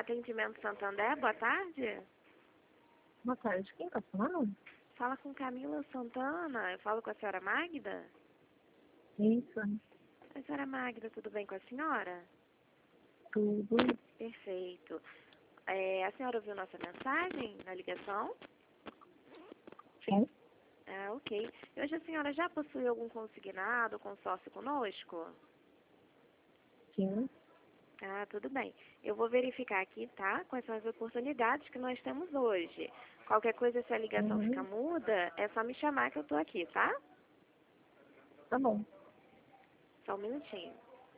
Atendimento Santander, boa tarde. Boa tarde, quem tá falando? Fala com Camila Santana, eu falo com a senhora Magda? Isso, A senhora Magda, tudo bem com a senhora? tudo. Perfeito. A senhora ouviu nossa mensagem na ligação? Sim, Ah, ok. E hoje a senhora já possui algum consignado, consórcio conosco? sim. Ah, tudo bem. Eu vou verificar aqui, tá? Quais são as oportunidades que nós temos hoje. Qualquer coisa, se a ligação ficar muda, é só me chamar que eu tô aqui, tá? Tá bom. Só um minutinho.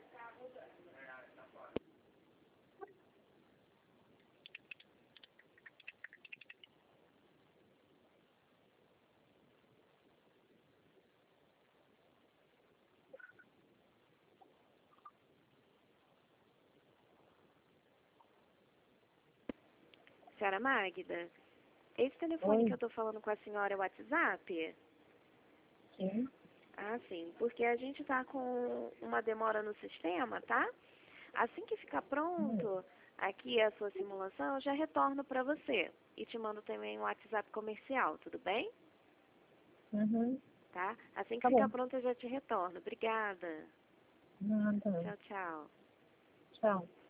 Senhora Magda, esse telefone Oi. que eu tô falando com a senhora é o WhatsApp? Sim. Ah, sim, porque a gente tá com uma demora no sistema, tá? Assim que ficar pronto aqui a sua simulação, eu já retorno para você. E te mando também um WhatsApp comercial, tudo bem? Uhum. Tá? Assim que Tá ficar bom. pronto, eu já te retorno. Obrigada. Nada. Tchau, tchau. Tchau.